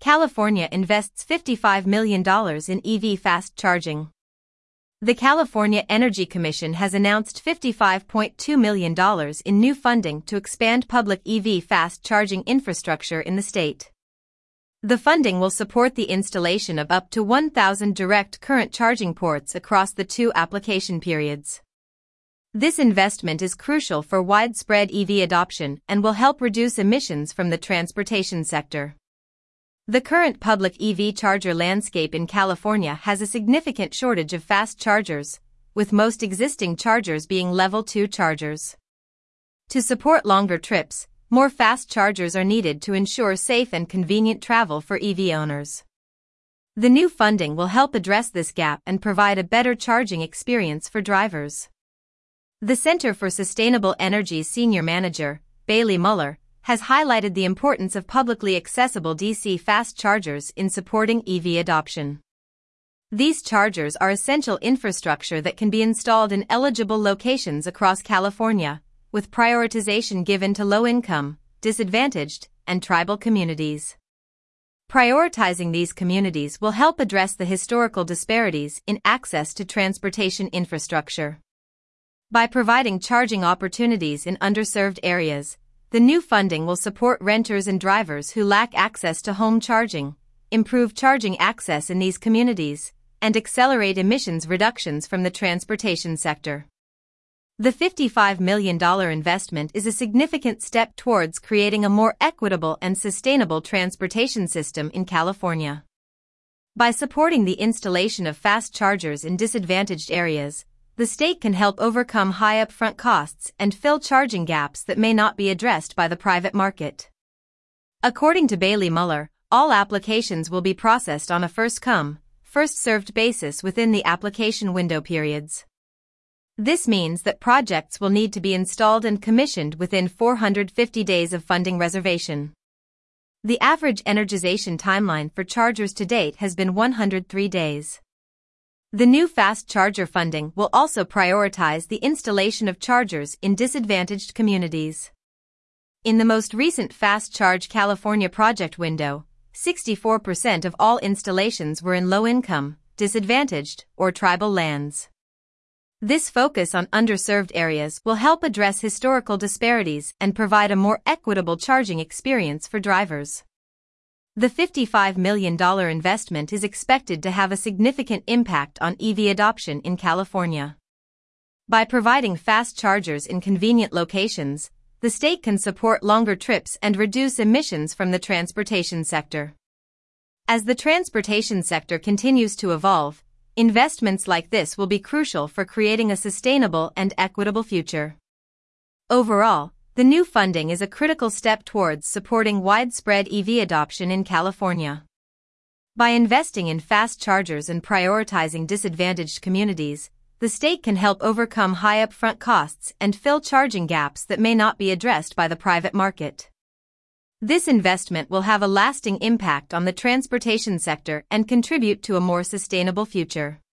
California invests $55 million in EV fast charging. The California Energy Commission has announced $55.2 million in new funding to expand public EV fast charging infrastructure in the state. The funding will support the installation of up to 1,000 direct current charging ports across the 2 application periods. This investment is crucial for widespread EV adoption and will help reduce emissions from the transportation sector. The current public EV charger landscape in California has a significant shortage of fast chargers, with most existing chargers being level 2 chargers. To support longer trips, more fast chargers are needed to ensure safe and convenient travel for EV owners. The new funding will help address this gap and provide a better charging experience for drivers. The Center for Sustainable Energy's senior manager, Bailey Muller, has highlighted the importance of publicly accessible DC fast chargers in supporting EV adoption. These chargers are essential infrastructure that can be installed in eligible locations across California, with prioritization given to low-income, disadvantaged, and tribal communities. Prioritizing these communities will help address the historical disparities in access to transportation infrastructure. By providing charging opportunities in underserved areas, the new funding will support renters and drivers who lack access to home charging, improve charging access in these communities, and accelerate emissions reductions from the transportation sector. The $55 million investment is a significant step towards creating a more equitable and sustainable transportation system in California. By supporting the installation of fast chargers in disadvantaged areas, the state can help overcome high upfront costs and fill charging gaps that may not be addressed by the private market. According to Bailey Muller, all applications will be processed on a first-come, first-served basis within the application window periods. This means that projects will need to be installed and commissioned within 450 days of funding reservation. The average energization timeline for chargers to date has been 103 days. The new fast charger funding will also prioritize the installation of chargers in disadvantaged communities. In the most recent Fast Charge California project window, 64% of all installations were in low-income, disadvantaged, or tribal lands. This focus on underserved areas will help address historical disparities and provide a more equitable charging experience for drivers. The $55 million investment is expected to have a significant impact on EV adoption in California. By providing fast chargers in convenient locations, the state can support longer trips and reduce emissions from the transportation sector. As the transportation sector continues to evolve, investments like this will be crucial for creating a sustainable and equitable future. Overall, the new funding is a critical step towards supporting widespread EV adoption in California. By investing in fast chargers and prioritizing disadvantaged communities, the state can help overcome high upfront costs and fill charging gaps that may not be addressed by the private market. This investment will have a lasting impact on the transportation sector and contribute to a more sustainable future.